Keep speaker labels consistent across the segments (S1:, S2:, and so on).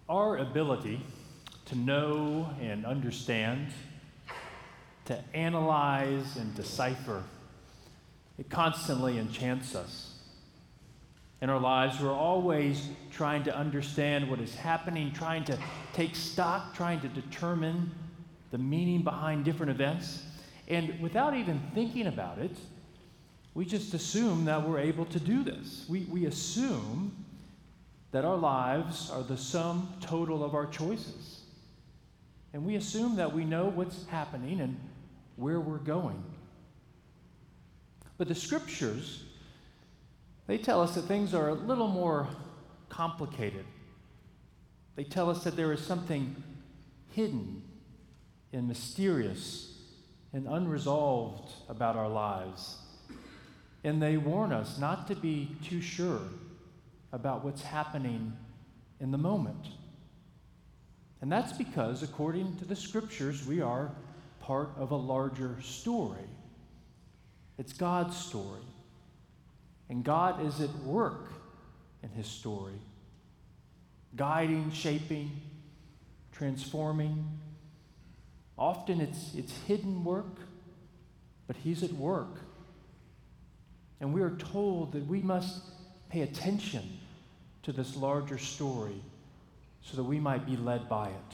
S1: Our ability to know and understand, to analyze and decipher, it constantly enchants us. In our lives, we're always trying to understand what is happening, trying to take stock, trying to determine the meaning behind different events. And without even thinking about it, we just assume that we're able to do this. We assume that our lives are the sum total of our choices. And we assume that we know what's happening and where we're going. But the scriptures, they tell us that things are a little more complicated. They tell us that there is something hidden and mysterious and unresolved about our lives. And they warn us not to be too sure about what's happening in the moment. And that's because, according to the scriptures, we are part of a larger story. It's God's story. And God is at work in his story, guiding, shaping, transforming. Often it's hidden work, but he's at work. And we are told that we must pay attention to this larger story so that we might be led by it.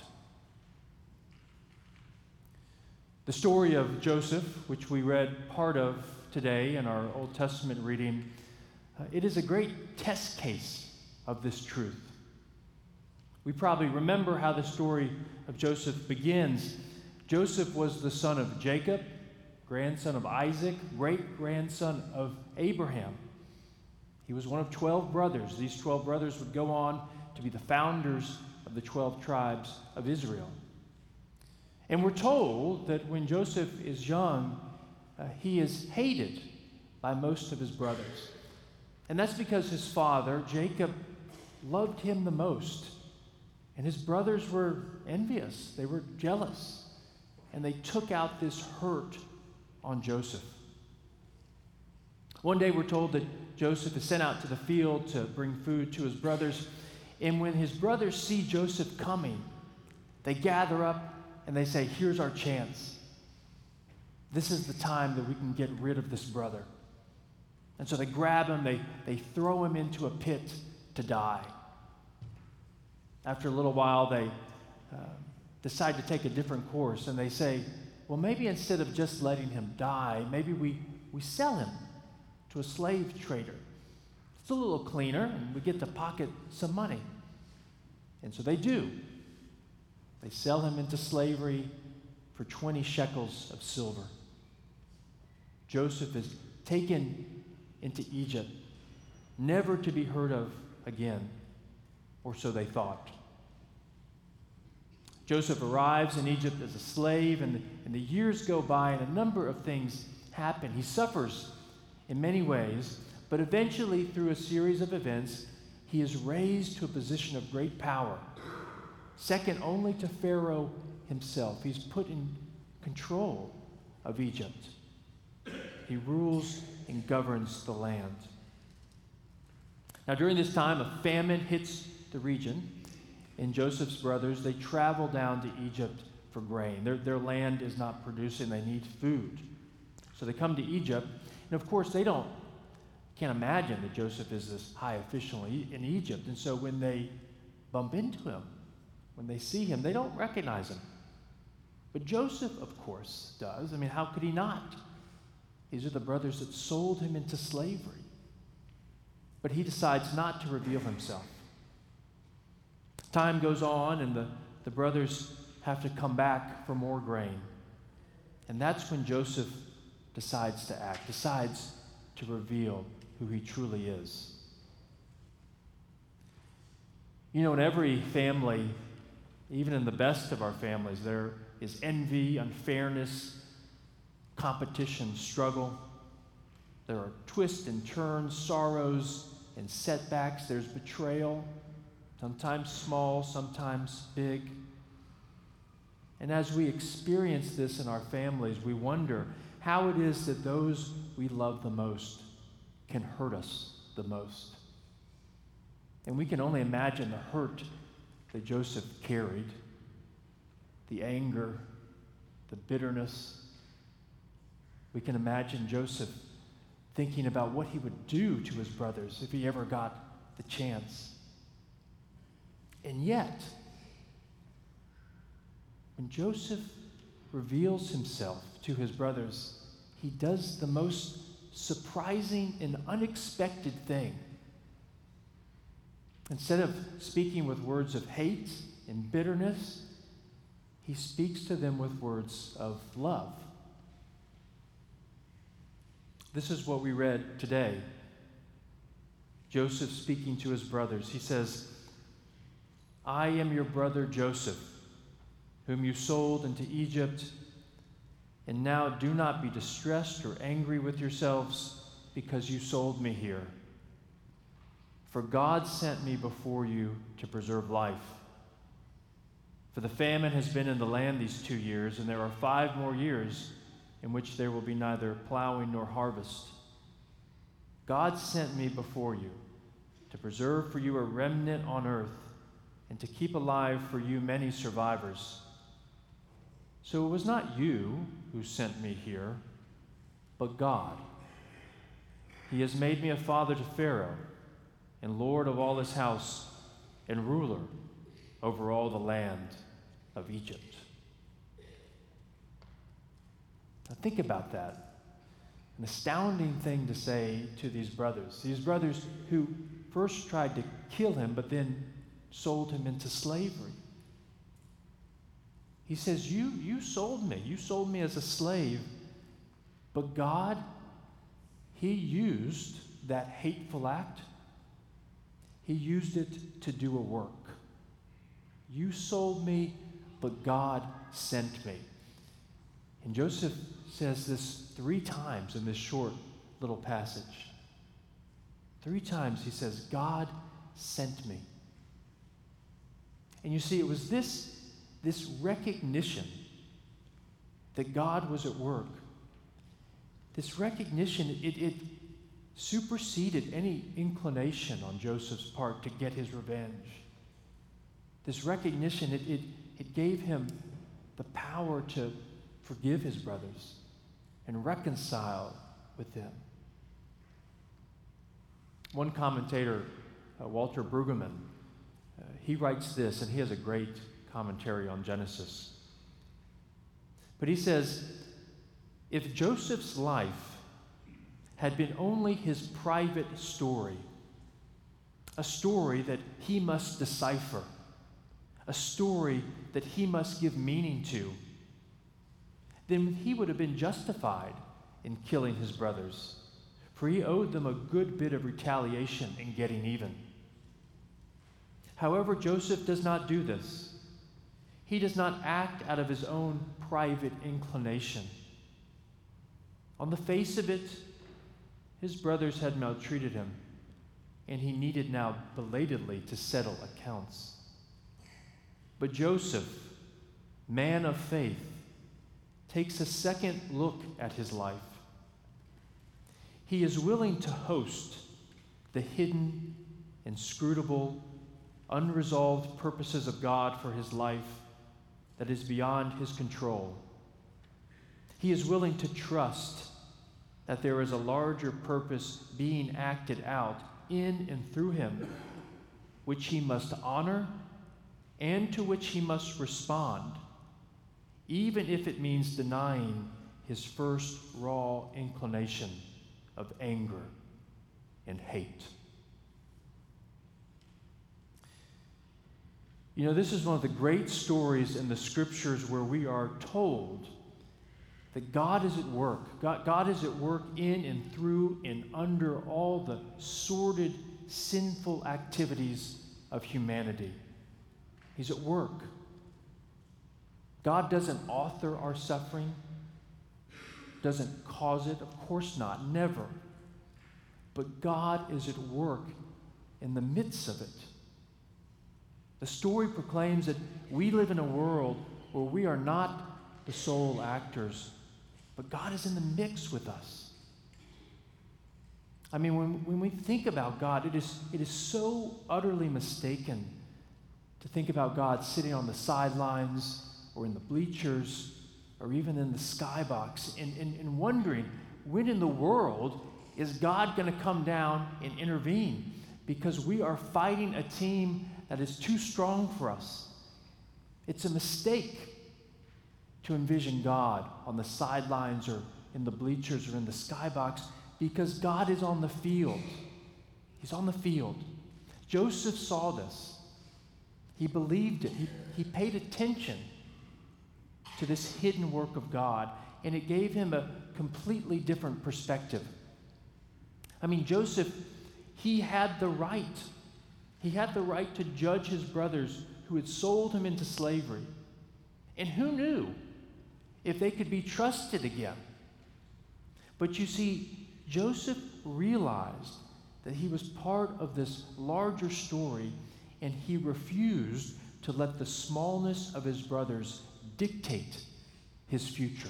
S1: The story of Joseph, which we read part of today in our Old Testament reading, it is a great test case of this truth. We probably remember how the story of Joseph begins. Joseph was the son of Jacob, grandson of Isaac, great-grandson of Abraham. He was one of 12 brothers. These 12 brothers would go on to be the founders of the 12 tribes of Israel. And we're told that when Joseph is young, he is hated by most of his brothers. And that's because his father, Jacob, loved him the most. And his brothers were envious. They were jealous. And they took out this hurt on Joseph. One day we're told that Joseph is sent out to the field to bring food to his brothers. And when his brothers see Joseph coming, they gather up and they say, "Here's our chance. This is the time that we can get rid of this brother." And so they grab him, they throw him into a pit to die. After a little while, they decide to take a different course, and they say, well, maybe instead of just letting him die, maybe we sell him to a slave trader. It's a little cleaner, and we get to pocket some money. And so they do. They sell him into slavery for 20 shekels of silver. Joseph is taken into Egypt, never to be heard of again, or so they thought. Joseph arrives in Egypt as a slave, and the years go by, and a number of things happen. He suffers in many ways, but eventually, through a series of events, he is raised to a position of great power, second only to Pharaoh himself. He's put in control of Egypt. He rules and governs the land. Now, during this time, a famine hits the region, and Joseph's brothers, they travel down to Egypt for grain. Their land is not producing. They need food. So they come to Egypt, and of course, can't imagine that Joseph is this high official in Egypt. And so when they bump into him, when they see him, they don't recognize him. But Joseph, of course, does. I mean, how could he not? These are the brothers that sold him into slavery. But he decides not to reveal himself. Time goes on, and the brothers have to come back for more grain. And that's when Joseph decides to act, decides to reveal who he truly is. You know, in every family, even in the best of our families, there is envy, unfairness, competition, struggle. There are twists and turns, sorrows and setbacks. There's betrayal, sometimes small, sometimes big. And as we experience this in our families, we wonder how it is that those we love the most can hurt us the most. And we can only imagine the hurt that Joseph carried, the anger, the bitterness. We can imagine Joseph thinking about what he would do to his brothers if he ever got the chance. And yet, when Joseph reveals himself to his brothers, he does the most surprising and unexpected thing. Instead of speaking with words of hate and bitterness, he speaks to them with words of love. This is what we read today. Joseph speaking to his brothers. He says, "I am your brother Joseph, whom you sold into Egypt. And now do not be distressed or angry with yourselves because you sold me here. For God sent me before you to preserve life. For the famine has been in the land these 2 years, and there are 5 more years in which there will be neither plowing nor harvest. God sent me before you to preserve for you a remnant on earth and to keep alive for you many survivors. So it was not you who sent me here, but God. He has made me a father to Pharaoh and Lord of all his house and ruler over all the land of Egypt." Now think about that. An astounding thing to say to these brothers who first tried to kill him but then sold him into slavery. He says, you sold me. You sold me as a slave. But God, he used that hateful act. He used it to do a work. You sold me, but God sent me. And Joseph says this 3 times in this short little passage. 3 times he says, God sent me. And you see, it was this recognition that God was at work. This recognition, it superseded any inclination on Joseph's part to get his revenge. This recognition, it gave him the power to forgive his brothers and reconcile with them. One commentator, Walter Brueggemann, he writes this, and he has a great commentary on Genesis. But he says, if Joseph's life had been only his private story, a story that he must decipher, a story that he must give meaning to, then he would have been justified in killing his brothers, for he owed them a good bit of retaliation in getting even. However, Joseph does not do this. He does not act out of his own private inclination. On the face of it, his brothers had maltreated him, and he needed now belatedly to settle accounts. But Joseph, man of faith, takes a second look at his life. He is willing to host the hidden, inscrutable, unresolved purposes of God for his life that is beyond his control. He is willing to trust that there is a larger purpose being acted out in and through him, which he must honor and to which he must respond, even if it means denying his first raw inclination of anger and hate. You know, this is one of the great stories in the scriptures where we are told that God is at work. God is at work in and through and under all the sordid, sinful activities of humanity. He's at work. God doesn't author our suffering, doesn't cause it, of course not, never. But God is at work in the midst of it. The story proclaims that we live in a world where we are not the sole actors, but God is in the mix with us. I mean, when we think about God, it is so utterly mistaken to think about God sitting on the sidelines or in the bleachers or even in the skybox and wondering, when in the world is God going to come down and intervene? Because we are fighting a team that is too strong for us. It's a mistake to envision God on the sidelines or in the bleachers or in the skybox, because God is on the field. He's on the field. Joseph saw this. He believed it. He paid attention to this hidden work of God, and it gave him a completely different perspective. I mean, Joseph, he had the right. He had the right to judge his brothers who had sold him into slavery. And who knew if they could be trusted again? But you see, Joseph realized that he was part of this larger story, and he refused to let the smallness of his brothers dictate his future.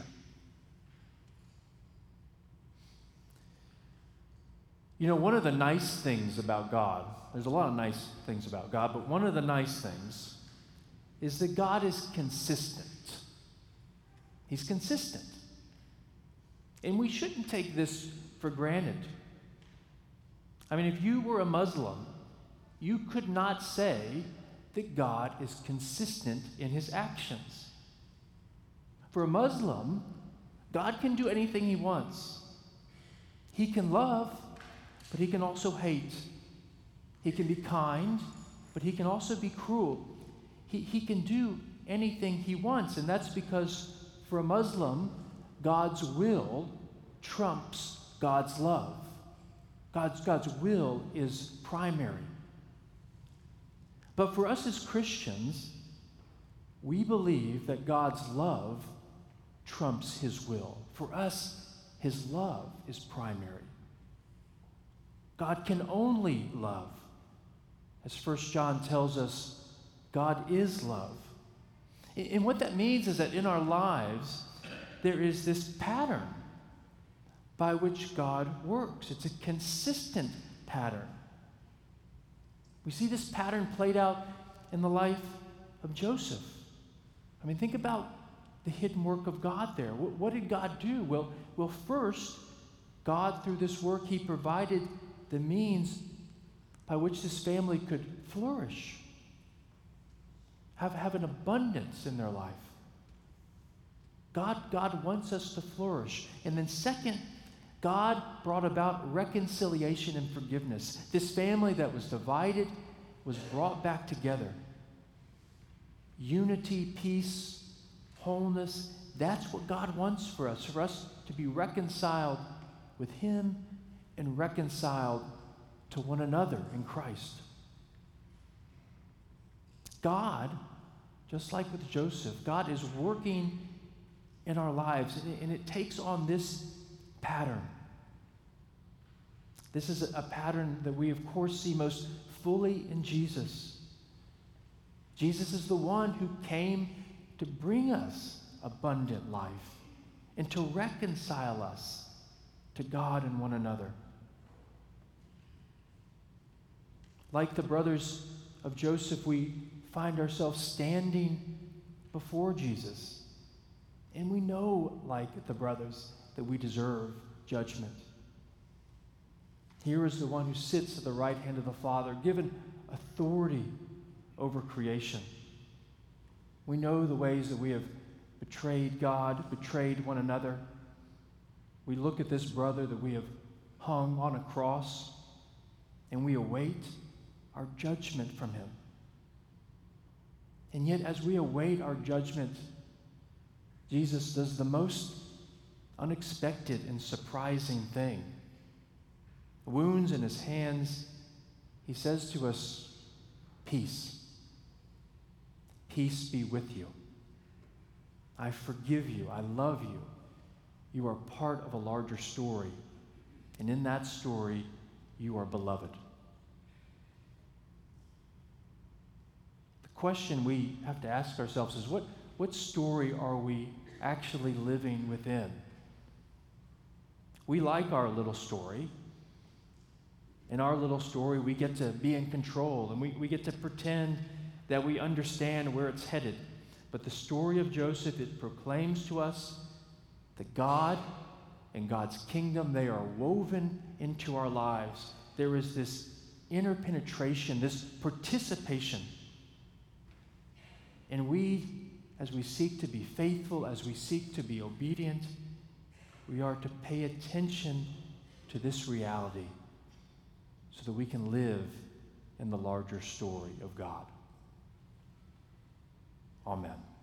S1: You know, one of the nice things about God, there's a lot of nice things about God, but one of the nice things is that God is consistent. He's consistent. And we shouldn't take this for granted. I mean, if you were a Muslim, you could not say that God is consistent in his actions. For a Muslim, God can do anything he wants. He can love, but he can also hate. He can be kind, but he can also be cruel. He can do anything he wants, and that's because for a Muslim, God's will trumps God's love. God's will is primary. But for us as Christians, we believe that God's love trumps his will. For us, his love is primary. God can only love. As 1 John tells us, God is love. And what that means is that in our lives, there is this pattern by which God works. It's a consistent pattern. We see this pattern played out in the life of Joseph. I mean, think about the hidden work of God there. What did God do? Well, first, God, through this work, he provided the means by which this family could flourish, have an abundance in their life. God wants us to flourish. And then second, God brought about reconciliation and forgiveness. This family that was divided was brought back together. Unity, peace, wholeness, that's what God wants for us to be reconciled with him and reconciled to one another in Christ. God, just like with Joseph, God is working in our lives, and it takes on this pattern. This is a pattern that we, of course, see most fully in Jesus. Jesus is the one who came to bring us abundant life and to reconcile us to God and one another. Like the brothers of Joseph, we find ourselves standing before Jesus. And we know, like the brothers, that we deserve judgment. Here is the one who sits at the right hand of the Father, given authority over creation. We know the ways that we have betrayed God, betrayed one another. We look at this brother that we have hung on a cross, and we await our judgment from him. And yet, as we await our judgment, Jesus does the most unexpected and surprising thing. Wounds in his hands, he says to us, peace. Peace be with you. I forgive you. I love you. You are part of a larger story. And in that story, you are beloved. The question we have to ask ourselves is, what story are we actually living within? We like our little story. In our little story, we get to be in control, and we get to pretend that we understand where it's headed. But the story of Joseph, it proclaims to us that God and God's kingdom, they are woven into our lives. There is this interpenetration, this participation. And we, as we seek to be faithful, as we seek to be obedient, we are to pay attention to this reality so that we can live in the larger story of God. Amen.